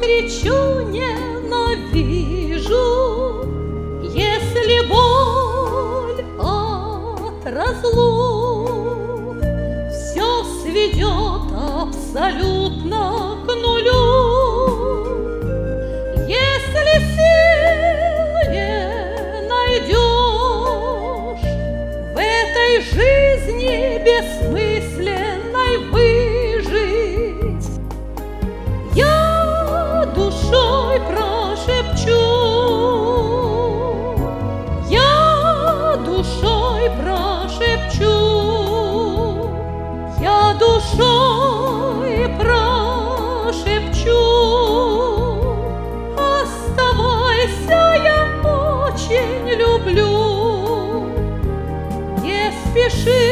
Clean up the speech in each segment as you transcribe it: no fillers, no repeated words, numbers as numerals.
закричу, ненавижу, если боль от разлук все сведет абсолютно к нулю. Если сил не найдешь в этой жизни бессмысленной выжить, я душой прошепчу, я душой прошепчу, я душой прошепчу. Оставайся, я очень люблю, не спеши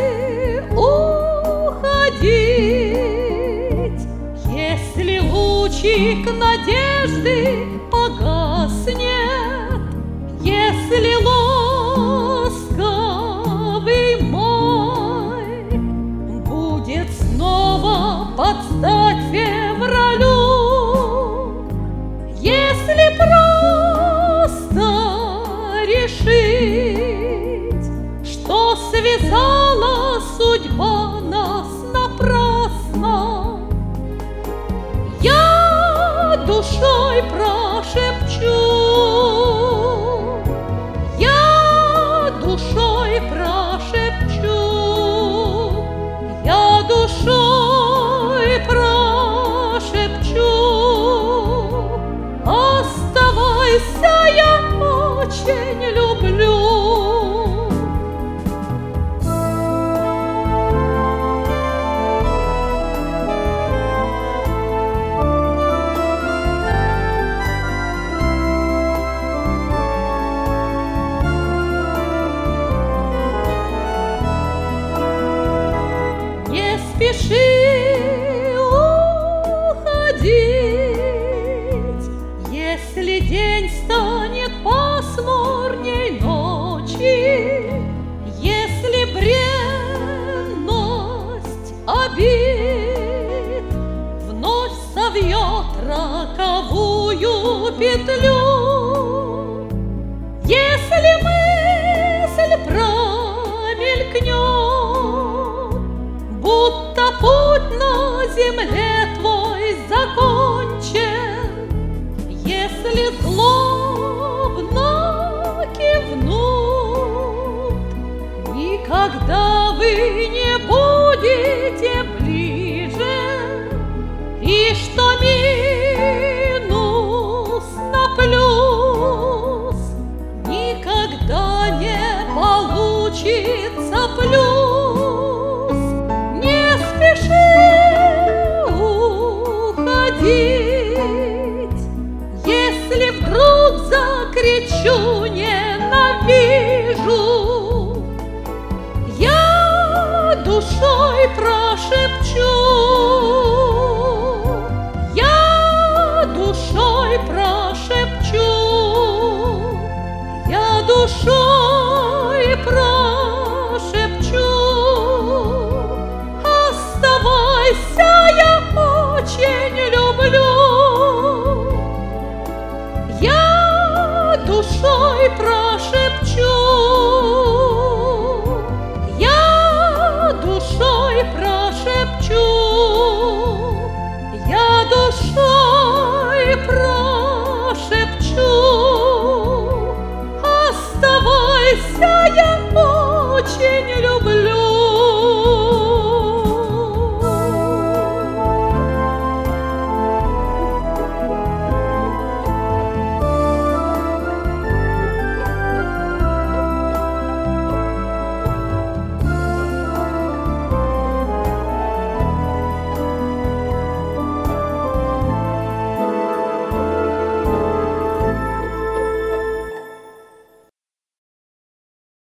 уходить. Если лучик надежды погаснет, если ласковый май будет снова под стать февралю, если просто решить, что связала судьба нас напрасно, я душой прошепчу, я душой прошепчу, я душой прошепчу. Оставайся, я очень люблю. Не спеши уходить, если день станет пасмурней ночи, если бренность обид вновь совьет роковую петлю, если мысль промелькнет, будто путь на земле твой закончен, если злобно кивнут, никогда вы не будете ближе, и что минус на плюс никогда не получится плюс. Не спеши уходить, если вдруг закричу, ненавижу, я душой прошепчу, я душой прошепчу.